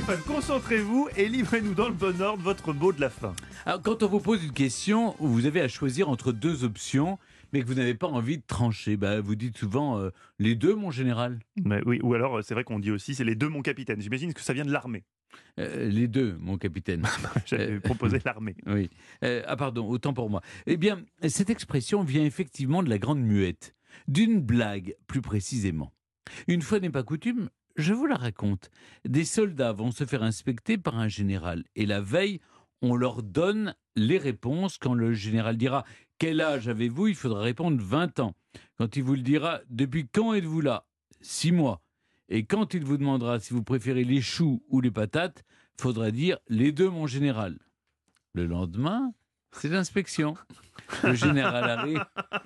téléphone, concentrez-vous et livrez-nous dans le bon ordre votre mot de la fin. Alors, quand on vous pose une question où vous avez à choisir entre deux options, mais que vous n'avez pas envie de trancher, vous dites souvent les deux, mon général. Mais oui, ou alors c'est vrai qu'on dit aussi c'est les deux mon capitaine. J'imagine que ça vient de l'armée. Les deux, mon capitaine. J'avais proposé l'armée. Oui. Pardon, autant pour moi. Eh bien, cette expression vient effectivement de la grande muette, d'une blague plus précisément. Une fois n'est pas coutume, je vous la raconte. Des soldats vont se faire inspecter par un général et la veille, on leur donne les réponses. Quand le général dira « Quel âge avez-vous ?» il faudra répondre « 20 ans ». Quand il vous le dira « Depuis quand êtes-vous là ?» 6 mois. Et quand il vous demandera si vous préférez les choux ou les patates, il faudra dire « Les deux, mon général ». Le lendemain, c'est l'inspection. Le général arrive.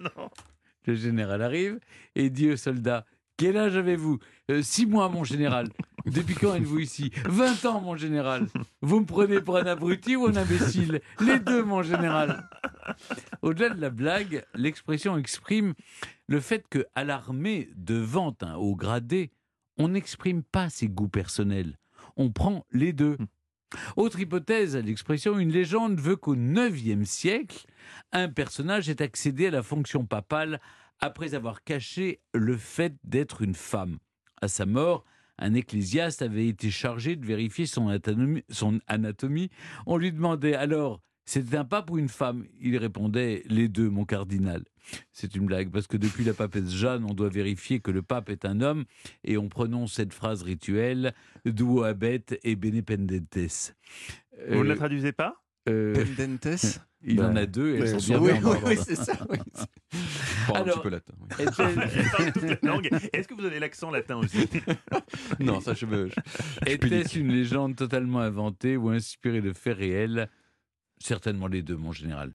Le général arrive et dit aux soldats « Quel âge avez-vous » 6 mois, mon général. Depuis quand êtes-vous ici 20 ans, mon général. Vous me prenez pour un abruti ou un imbécile? Les deux, mon général. Au-delà de la blague, l'expression exprime le fait qu'à l'armée, devant un haut gradé, on n'exprime pas ses goûts personnels. On prend les deux. Autre hypothèse à l'expression, une légende veut qu'au IXe siècle, un personnage ait accédé à la fonction papale après avoir caché le fait d'être une femme. À sa mort, un ecclésiaste avait été chargé de vérifier son anatomie. On lui demandait alors, c'était un pape ou une femme? Il répondait, les deux, mon cardinal. C'est une blague, parce que depuis la papesse Jeanne, on doit vérifier que le pape est un homme, et on prononce cette phrase rituelle, duo habet et bene pendentes. Vous ne la traduisez pas? Pendentes. Il en a deux, et elles sont bien Oui, en ordre. oui, c'est ça. Oui. Alors, Un petit peu latin. Oui. Je parle toute la langue. Est-ce que vous avez l'accent latin aussi? Non, ça je veux. Était-ce une légende totalement inventée ou inspirée de faits réels? Certainement les deux, mon général.